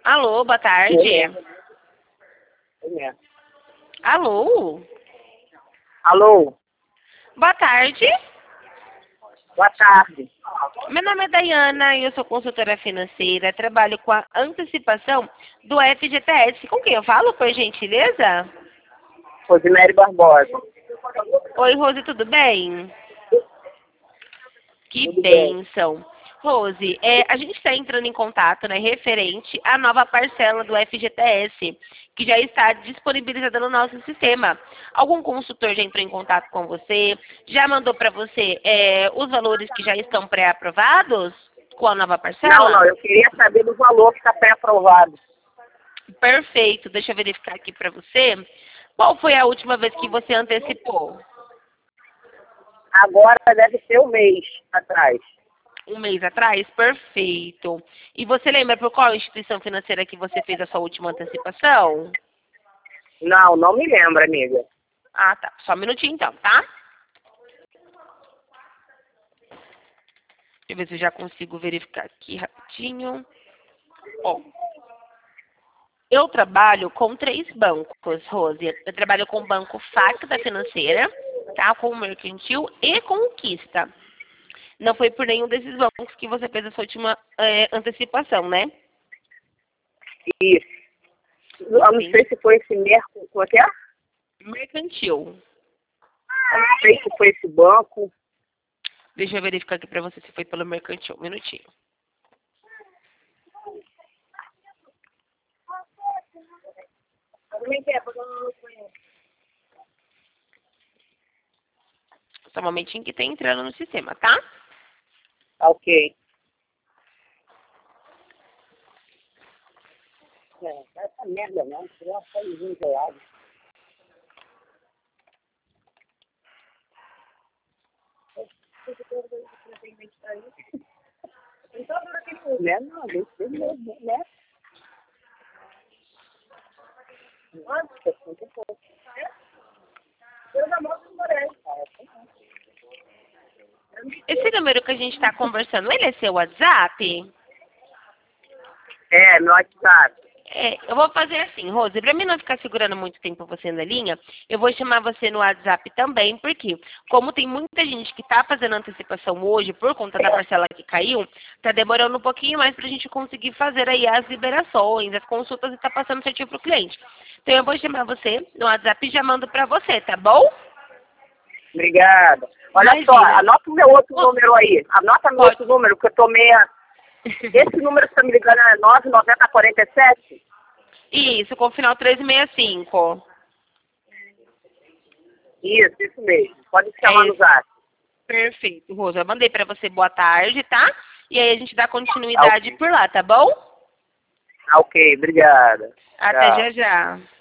Alô, boa tarde. Oi mesmo. Alô? Alô, Boa tarde. boa tarde. Meu nome é Dayana e eu sou consultora financeira. Trabalho com a antecipação do FGTS. Com quem eu falo, por gentileza? Rosimério Barbosa. Oi, Rose, tudo bem? Que Tudo bem. bênção. Rose, a gente está entrando em contato, né, referente à nova parcela do FGTS, que já está disponibilizada no nosso sistema. Algum consultor já entrou em contato com você? Já mandou para você os valores que já estão pré-aprovados com a nova parcela? Não, eu queria saber do valor que está pré-aprovado. Perfeito. Deixa eu verificar aqui para você. Qual foi a última vez que você antecipou? Agora deve ser um mês atrás. Um mês atrás? Perfeito. E você lembra por qual instituição financeira que você fez a sua última antecipação? Não me lembro, amiga. Ah, tá. Só um minutinho então, tá? Deixa eu ver se eu já consigo verificar aqui rapidinho. Ó, eu trabalho com 3 bancos, Rose. Eu trabalho com o Banco FAC da Financeira, tá? Com o Mercantil e com o Quista. Não foi por nenhum desses bancos que você fez a sua última antecipação, né? Isso. Eu não Sim. sei se foi esse Merco, como é que é? Mercantil. Eu não sei se foi esse banco. Deixa eu verificar aqui pra você se foi pelo Mercantil. Um minutinho. Só um momentinho que tá entrando no sistema, tá? Ok. Essa merda não, tirou uma folhinha gelada. Não, deixa mesmo, né? Nossa, muito pouco. Esse número que a gente tá conversando, ele é seu WhatsApp? É, meu WhatsApp. Eu vou fazer assim, Rose, pra mim não ficar segurando muito tempo você na linha, eu vou chamar você no WhatsApp também, porque como tem muita gente que tá fazendo antecipação hoje por conta da parcela que caiu, tá demorando um pouquinho mais pra gente conseguir fazer aí as liberações, as consultas e tá passando certinho pro cliente. Então eu vou chamar você no WhatsApp e já mando pra você, tá bom? Obrigada. Olha Imagina. só, anota o meu outro número aí. Anota meu outro número, que eu tô meia... Esse número que você tá me ligando é 99047? Isso, com o final 365. Isso mesmo. Pode É chamar no esse. zap. Perfeito, Rosa. Eu mandei pra você boa tarde, tá? E aí a gente dá Tá continuidade ok. por lá, tá bom? Tá ok, obrigada. Até Tchau. já já.